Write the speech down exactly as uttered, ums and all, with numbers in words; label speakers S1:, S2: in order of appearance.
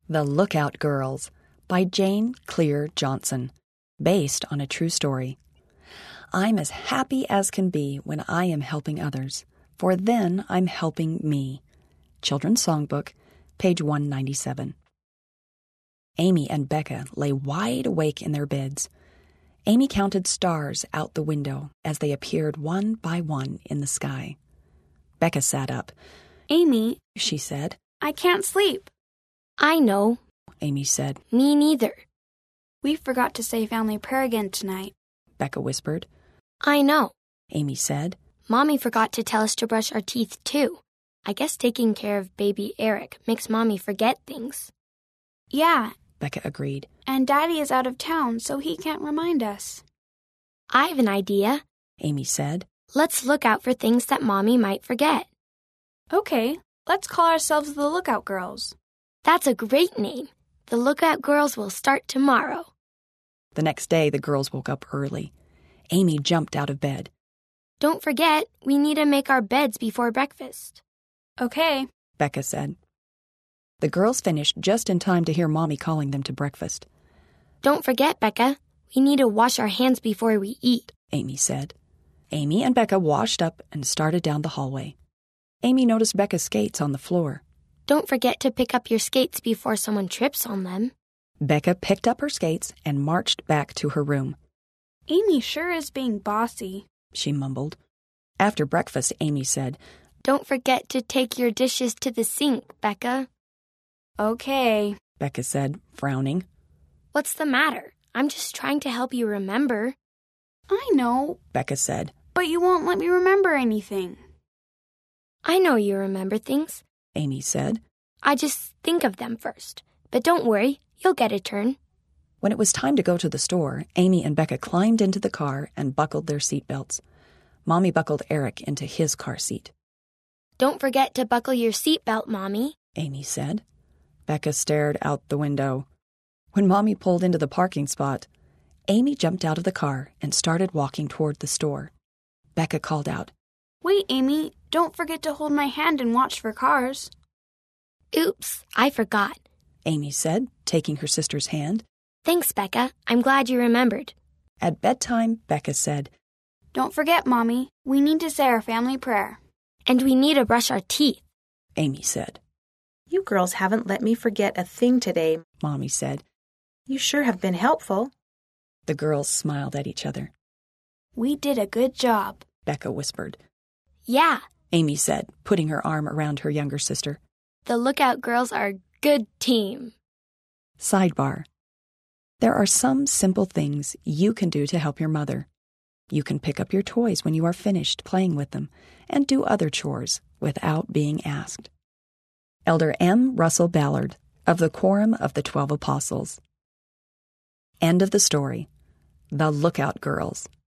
S1: The Lookout Girls by Jane Clear Johnson, based on a true story. I'm as happy as can be when I am helping others, for then I'm helping me. Children's Songbook, page one ninety-seven. Amy and Becca lay wide awake in their beds. Amy counted stars out the window as they appeared one by one in the sky. Becca sat up.
S2: Amy,
S1: she said,
S2: I can't sleep.
S3: I know,
S1: Amy said.
S3: Me neither.
S2: We forgot to say family prayer again tonight,
S1: Becca whispered.
S3: I know,
S1: Amy said.
S3: Mommy forgot to tell us to brush our teeth, too. I guess taking care of baby Eric makes Mommy forget things.
S2: Yeah,
S1: Becca agreed.
S2: And Daddy is out of town, so he can't remind us.
S3: I have an idea,
S1: Amy said.
S3: Let's look out for things that Mommy might forget.
S2: Okay, let's call ourselves the Lookout Girls.
S3: That's a great name. The Lookout Girls will start tomorrow.
S1: The next day, the girls woke up early. Amy jumped out of bed.
S3: Don't forget, we need to make our beds before breakfast.
S2: Okay,
S1: Becca said. The girls finished just in time to hear Mommy calling them to breakfast.
S3: Don't forget, Becca, we need to wash our hands before we eat,
S1: Amy said. Amy and Becca washed up and started down the hallway. Amy noticed Becca's skates on the floor.
S3: Don't forget to pick up your skates before someone trips on them.
S1: Becca picked up her skates and marched back to her room.
S2: Amy sure is being bossy,
S1: she mumbled. After breakfast, Amy said,
S3: Don't forget to take your dishes to the sink, Becca.
S2: Okay,
S1: Becca said, frowning.
S3: What's the matter? I'm just trying to help you remember.
S2: I know,
S1: Becca said.
S2: But you won't let me remember anything.
S3: I know you remember things,
S1: Amy said.
S3: I just think of them first. But don't worry, you'll get a turn.
S1: When it was time to go to the store, Amy and Becca climbed into the car and buckled their seatbelts. Mommy buckled Eric into his car seat.
S3: Don't forget to buckle your seatbelt, Mommy,
S1: Amy said. Becca stared out the window. When Mommy pulled into the parking spot, Amy jumped out of the car and started walking toward the store. Becca called out,
S2: Wait, Amy, don't forget to hold my hand and watch for cars.
S3: Oops, I forgot,
S1: Amy said, taking her sister's hand.
S3: Thanks, Becca. I'm glad you remembered.
S1: At bedtime, Becca said,
S2: Don't forget, Mommy, we need to say our family prayer.
S3: And we need to brush our teeth,
S1: Amy said.
S4: You girls haven't let me forget a thing today,
S1: Mommy said.
S4: You sure have been helpful.
S1: The girls smiled at each other.
S2: We did a good job,
S1: Becca whispered.
S3: Yeah,
S1: Amy said, putting her arm around her younger sister.
S3: The Lookout Girls are a good team.
S1: Sidebar. There are some simple things you can do to help your mother. You can pick up your toys when you are finished playing with them and do other chores without being asked. Elder M. Russell Ballard, of the Quorum of the Twelve Apostles. End of the story. The Lookout Girls.